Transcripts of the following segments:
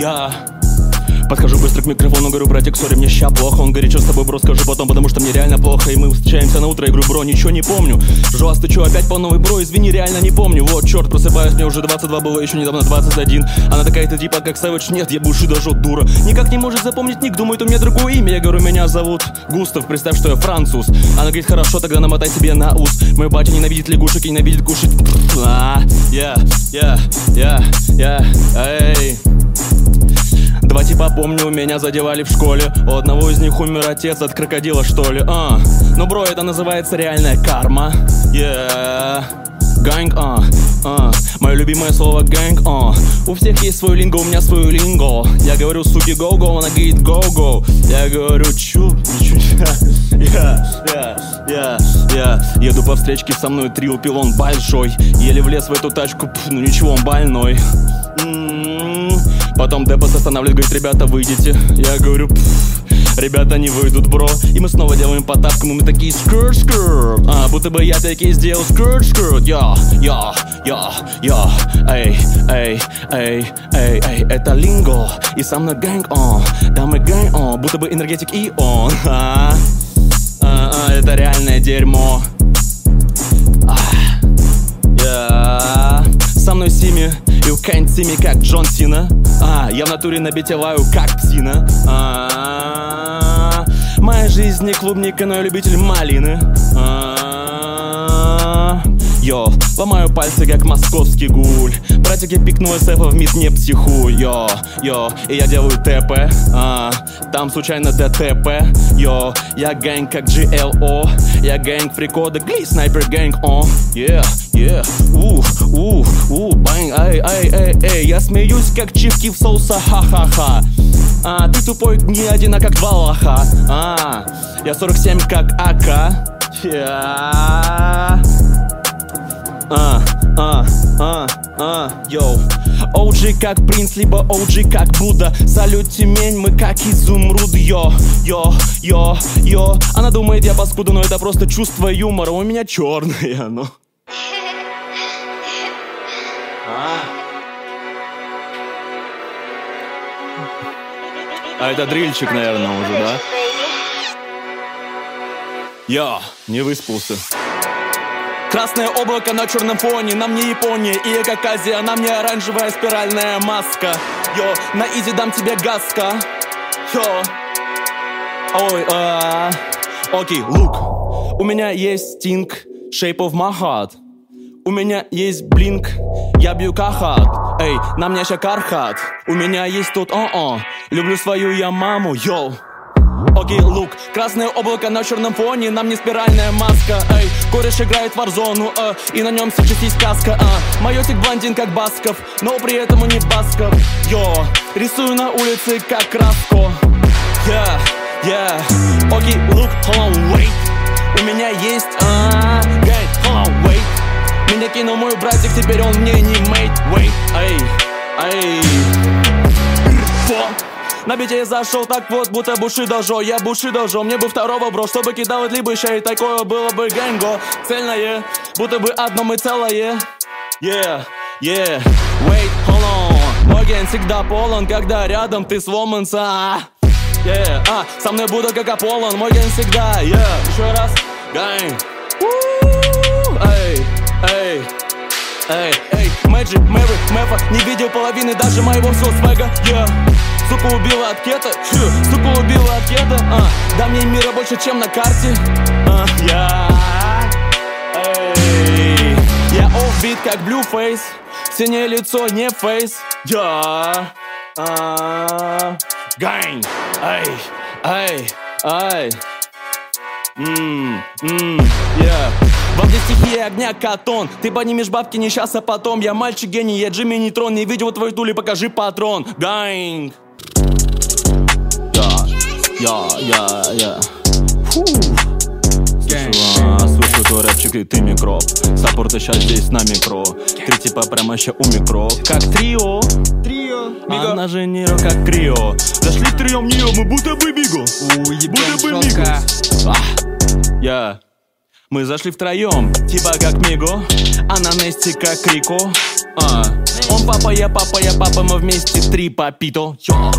Я подхожу быстро к микрофону, говорю: братик, сори, мне ща плохо. Он говорит: что с тобой, бро, скажи потом, потому что мне реально плохо. И мы встречаемся на утро, я говорю: бро, ничего не помню. Жос, ты чё, опять по новой, бро? Извини, реально не помню. Вот, черт, просыпаюсь, мне уже 22 было, еще недавно 21. Она такая: ты типа как Savage? Нет, я Bushido Joe, дура. Никак не может запомнить ник, думает, у меня другое имя. Я говорю: меня зовут Густав, представь, что я француз. Она говорит: хорошо, тогда намотай себе на ус. Мой батя ненавидит лягушек и ненавидит кушать. Эй. Два типа, помню, меня задевали в школе. У одного из них умер отец от крокодила, что ли. Ну, бро, это называется реальная карма. Гэнг, мое любимое слово гэнг, У всех есть свой линго, у меня свой линго. Я говорю: суки, go-go, она говорит: go-go. Я говорю: чё? Еду по встречке, со мной трио, пилон большой. Еле влез в эту тачку, ну ничего, он больной. Потом Депос останавливает, говорит: ребята, выйдите. Я говорю: ребята не выйдут, бро. И мы снова делаем по тапкам, и мы такие: скрт, будто бы я такие сделал скрт. Эй, это линго, и со мной гэнг, да мы гэнг, будто бы энергетик и он. Это реальное дерьмо. Со мной Сими, you can't see me, как Джон Сина. Я в натуре на бите лаю, как псина. Моя жизнь не клубника, но я любитель малины. Йо, ломаю пальцы, как московский гуль. Братик, я пикну СФ, в МИД не психуй. Йо, и я делаю ТП. Там случайно ДТП. Йо, я гэнг, как GLO. Я гэнг, фрикода, гли, снайпер гэнг, бэнг, эй, я смеюсь, как чипки в соуса, ха-ха-ха. Ты тупой не один, а как два лоха. Я 47, как АК. Йоу. OG как принц, либо OG как Будда. Салют, Тюмень, мы как изумруд. Йо. Она думает, я паскуда, но это просто чувство юмора. У меня черное, ну. А это дрильчик, наверное, уже, да? Я не выспался. Красное облако на черном фоне, на мне Япония, и я как Азия, на мне оранжевая спиральная маска. Йо, на изи дам тебе газка. Йо. Ой, окей, лук. У меня есть Sting, Shape of my heart. У меня есть блинк, я бью кахат. Эй, на мне ща кархат. У меня есть тут люблю свою я маму, йоу. Окей, лук, красное облако на черном фоне, на мне спиральная маска. Эй, кореш играет в Warzone, и на нем сейчас есть каска. Майотик блондин, как Басков, но при этом он не Басков. Йо, рисую на улице, как краско. Окей, лук, hold on, wait. У меня есть, гейт, hold on, wait. Меня кинул мой братик, теперь он мне не мейт. Wait, эй. На бите я зашел так вот, будто Bushido Joe. Я Bushido Joe, мне бы второго, бро, чтобы кидал либо еще и такое было бы гэнго. Цельное, будто бы одно мы целое. Wait, hold on. Мой ген всегда полон, когда рядом ты сломанца. Со мной буду как Аполлон, мой ген всегда, еще раз, гэнг. Эй, Мэджик, Мэри, Мэфа, не видел половины даже моего свега, Сука убила от кета, сука убила от кета, да мне мира больше, чем на карте, я офбит, как Blueface, синее лицо, не фейс, гэнг, эй. Во мне стихии огня катон. Ты поднимешь бабки не сейчас, а потом. Я мальчик гений, я Джимми Нейтрон. Не видел твою тули, покажи патрон. Гэнг. Слушай, твой рэпчик, и ты микроб. Саппорты сейчас здесь на микро. Три типа прямо ща у микро. Как трио. Она же Ниро, как Крио. Зашли втроем нее, мы будто бы Биго. Будто бы Миго. Мы зашли втроем, типа как Миго. А на Нести как Рико. Он папа, я папа, мы вместе три папито.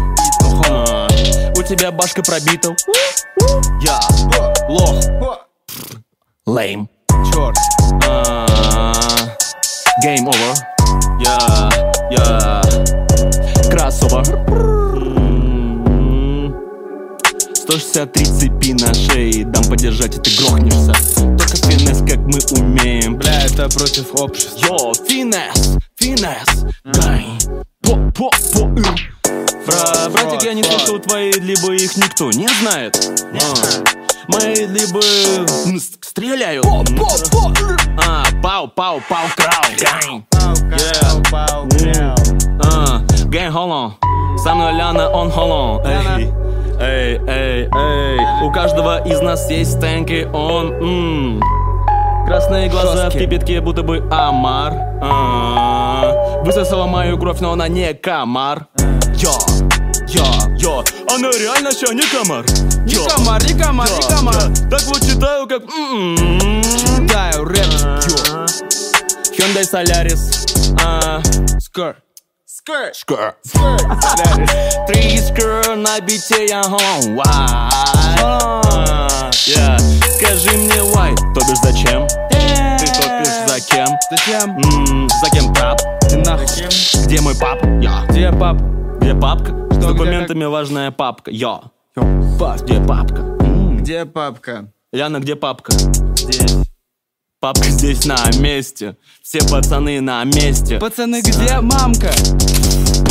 У тебя башка пробита. Я лох. Лейм. Черт. Game over. Я кроссовер. 163 цепи на шее. Дам подержать, и ты грохнешься. Только финес, как мы умеем. Бля, это против общества. Йо, финес. Гай. Братик, я не слышал твои, либо их никто не знает. Мои либо стреляют. Пау, крау. Гэнг, холон. Со мной Ляна, он холон. Эй. У каждого из нас есть стенки, он. Красные глаза в кипятке, будто бы омар. Высосала мою кровь, но она не комар. Йо. Она реально ща не комар. Не комар. Так вот читаю, как Читаю рэп. Hyundai Solaris. Скр. Три скр на бите, я home. Скажи мне why, то бишь зачем? Ты топишь за кем? За кем пап? Ты нахуй. Где мой пап? Где пап? Где папка? С Что, документами важная папка. Где папка? Где папка? Яна, где папка? Здесь. Папка здесь на месте. Все пацаны на месте. Пацаны, где мамка?